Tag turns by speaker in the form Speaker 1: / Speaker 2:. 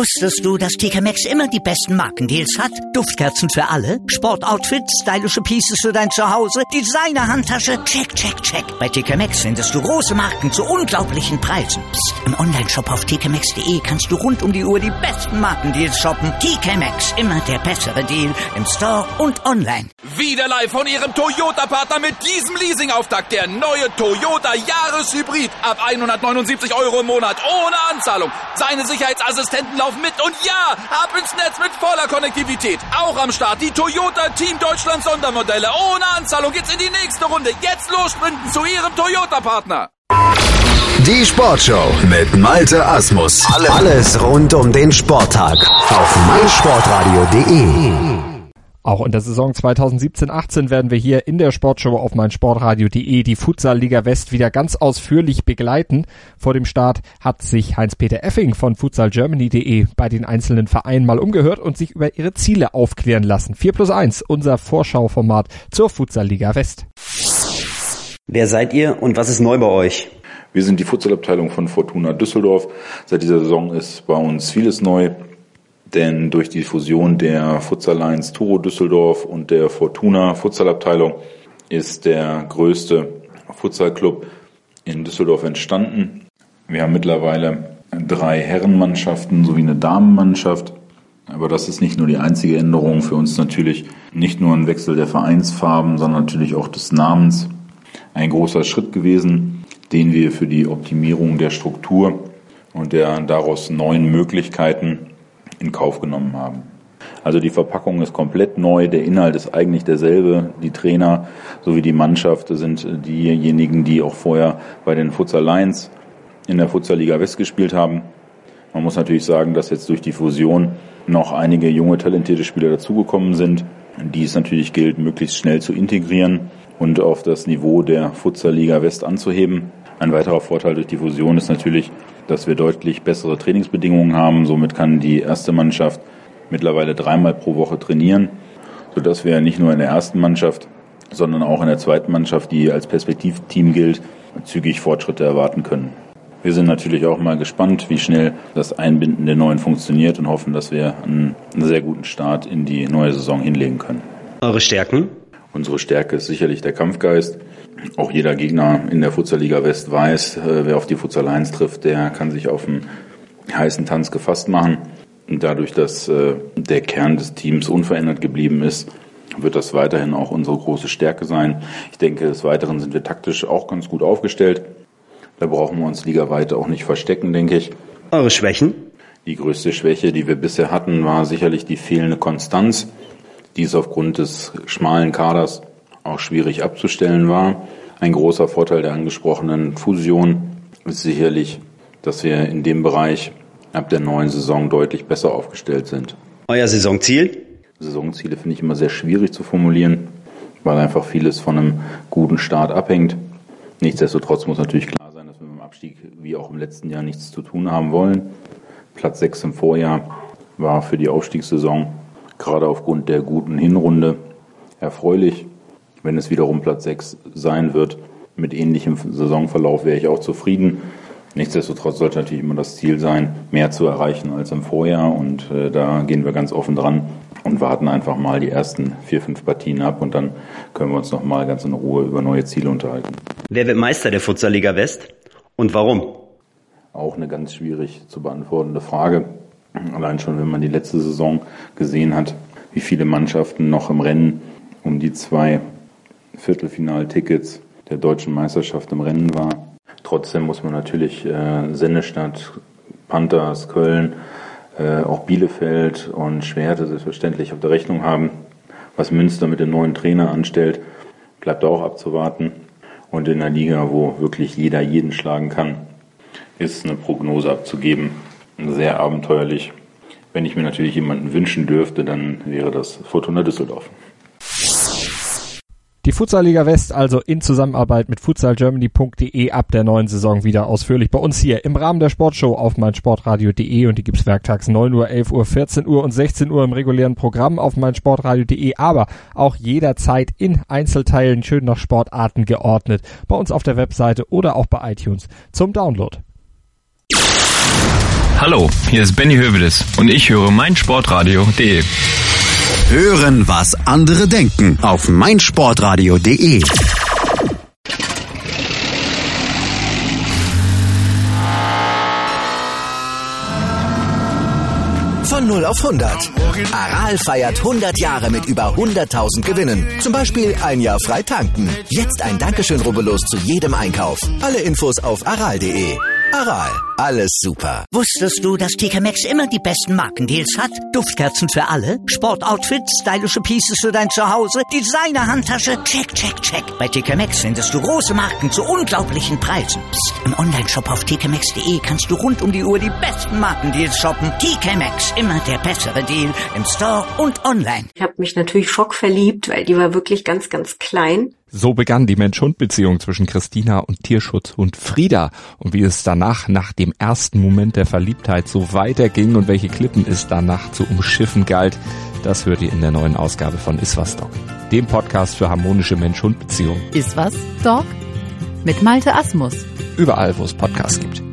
Speaker 1: Wusstest du, dass TK Maxx immer die besten Markendeals hat? Duftkerzen für alle, Sportoutfits, stylische Pieces für dein Zuhause, Designer-Handtasche, check, check, check. Bei TK Maxx findest du große Marken zu unglaublichen Preisen. Psst. Im Onlineshop auf tkmaxx.de kannst du rund um die Uhr die besten Markendeals shoppen. TK Maxx, immer der bessere Deal im Store und online.
Speaker 2: Wieder live von Ihrem Toyota-Partner mit diesem Leasing-Auftakt. Der neue Toyota Jahreshybrid. Ab 179 € im Monat. Ohne Anzahlung. Seine Sicherheitsassistenten laufen mit. Und ja, ab ins Netz mit voller Konnektivität. Auch am Start die Toyota Team Deutschland Sondermodelle. Ohne Anzahlung geht's in die nächste Runde. Jetzt los sprinten zu Ihrem Toyota-Partner.
Speaker 3: Die Sportshow mit Malte Asmus. Alles rund um den Sporttag auf meinsportradio.de.
Speaker 4: Auch in der Saison 2017-18 werden wir hier in der Sportshow auf meinsportradio.de die Futsal-Liga West wieder ganz ausführlich begleiten. Vor dem Start hat sich Heinz-Peter Effing von futsalgermany.de bei den einzelnen Vereinen mal umgehört und sich über ihre Ziele aufklären lassen. 4+1, unser Vorschauformat zur Futsal-Liga West.
Speaker 5: Wer seid ihr und was ist neu bei euch?
Speaker 6: Wir sind die Futsalabteilung von Fortuna Düsseldorf. Seit dieser Saison ist bei uns vieles neu. Denn durch die Fusion der Futsal Lions Turo Düsseldorf und der Fortuna Futsalabteilung ist der größte Futsalclub in Düsseldorf entstanden. Wir haben mittlerweile 3 Herrenmannschaften sowie eine Damenmannschaft. Aber das ist nicht nur die einzige Änderung. Für uns natürlich nicht nur ein Wechsel der Vereinsfarben, sondern natürlich auch des Namens. Ein großer Schritt gewesen, den wir für die Optimierung der Struktur und der daraus neuen Möglichkeiten in Kauf genommen haben. Also die Verpackung ist komplett neu, der Inhalt ist eigentlich derselbe. Die Trainer sowie die Mannschaft sind diejenigen, die auch vorher bei den Futsal Lions in der Futsal-Liga West gespielt haben. Man muss natürlich sagen, dass jetzt durch die Fusion noch einige junge, talentierte Spieler dazugekommen sind, die es natürlich gilt, möglichst schnell zu integrieren und auf das Niveau der Futsal-Liga West anzuheben. Ein weiterer Vorteil durch die Fusion ist natürlich, dass wir deutlich bessere Trainingsbedingungen haben. Somit kann die erste Mannschaft mittlerweile 3-mal pro Woche trainieren, sodass wir nicht nur in der ersten Mannschaft, sondern auch in der zweiten Mannschaft, die als Perspektivteam gilt, zügig Fortschritte erwarten können. Wir sind natürlich auch mal gespannt, wie schnell das Einbinden der Neuen funktioniert und hoffen, dass wir einen sehr guten Start in die neue Saison hinlegen können.
Speaker 5: Eure Stärken?
Speaker 6: Unsere Stärke ist sicherlich der Kampfgeist. Auch jeder Gegner in der Futsal-Liga West weiß, wer auf die Futsal Lions trifft, der kann sich auf einen heißen Tanz gefasst machen. Und dadurch, dass der Kern des Teams unverändert geblieben ist, wird das weiterhin auch unsere große Stärke sein. Ich denke, des Weiteren sind wir taktisch auch ganz gut aufgestellt. Da brauchen wir uns ligaweit auch nicht verstecken, denke ich.
Speaker 5: Eure Schwächen?
Speaker 6: Die größte Schwäche, die wir bisher hatten, war sicherlich die fehlende Konstanz, die es aufgrund des schmalen Kaders auch schwierig abzustellen war. Ein großer Vorteil der angesprochenen Fusion ist sicherlich, dass wir in dem Bereich ab der neuen Saison deutlich besser aufgestellt sind.
Speaker 5: Euer Saisonziel?
Speaker 6: Saisonziele finde ich immer sehr schwierig zu formulieren, weil einfach vieles von einem guten Start abhängt. Nichtsdestotrotz muss natürlich klar sein, dass wir mit dem Abstieg wie auch im letzten Jahr nichts zu tun haben wollen. Platz 6 im Vorjahr war für die Aufstiegssaison gerade aufgrund der guten Hinrunde erfreulich. Wenn es wiederum Platz 6 sein wird, mit ähnlichem Saisonverlauf, wäre ich auch zufrieden. Nichtsdestotrotz sollte natürlich immer das Ziel sein, mehr zu erreichen als im Vorjahr. Und da gehen wir ganz offen dran und warten einfach mal die ersten 4-5 Partien ab. Und dann können wir uns noch mal ganz in Ruhe über neue Ziele unterhalten.
Speaker 5: Wer wird Meister der Futsal-Liga West und warum?
Speaker 6: Auch eine ganz schwierig zu beantwortende Frage. Allein schon, wenn man die letzte Saison gesehen hat, wie viele Mannschaften noch im Rennen um die 2 Viertelfinaltickets der deutschen Meisterschaft im Rennen war. Trotzdem muss man natürlich Sennestadt, Panthers, Köln, auch Bielefeld und Schwerte selbstverständlich auf der Rechnung haben. Was Münster mit dem neuen Trainer anstellt, bleibt auch abzuwarten. Und in einer Liga, wo wirklich jeder jeden schlagen kann, ist eine Prognose abzugeben sehr abenteuerlich. Wenn ich mir natürlich jemanden wünschen dürfte, dann wäre das Fortuna Düsseldorf.
Speaker 4: Die Futsal-Liga West also in Zusammenarbeit mit futsalgermany.de ab der neuen Saison wieder ausführlich bei uns hier im Rahmen der Sportshow auf meinsportradio.de und die gibt's werktags 9 Uhr, 11 Uhr, 14 Uhr und 16 Uhr im regulären Programm auf meinsportradio.de, aber auch jederzeit in Einzelteilen schön nach Sportarten geordnet bei uns auf der Webseite oder auch bei iTunes zum Download.
Speaker 7: Hallo, hier ist Benny Hövedes und ich höre meinsportradio.de.
Speaker 3: Hören, was andere denken auf meinsportradio.de.
Speaker 8: Von 0 auf 100. Aral feiert 100 Jahre mit über 100.000 Gewinnen. Zum Beispiel ein Jahr frei tanken. Jetzt ein Dankeschön, rubbellos zu jedem Einkauf. Alle Infos auf aral.de. Aral, alles super.
Speaker 1: Wusstest du, dass TK Maxx immer die besten Markendeals hat? Duftkerzen für alle, Sportoutfits, stylische Pieces für dein Zuhause, Designer-Handtasche, check, check, check. Bei TK Maxx findest du große Marken zu unglaublichen Preisen. Psst. Im Onlineshop auf tkmaxx.de kannst du rund um die Uhr die besten Markendeals shoppen. TK Maxx, immer der bessere Deal im Store und online.
Speaker 9: Ich habe mich natürlich schockverliebt, weil die war wirklich ganz, ganz klein.
Speaker 4: So begann die Mensch-Hund-Beziehung zwischen Christina und Tierschutzhund Frieda. Und wie es danach, nach dem ersten Moment der Verliebtheit, so weiterging und welche Klippen es danach zu umschiffen galt, das hört ihr in der neuen Ausgabe von Iswas Dog, dem Podcast für harmonische Mensch-Hund-Beziehungen.
Speaker 10: Iswas Dog mit Malte Asmus.
Speaker 4: Überall, wo es Podcasts gibt.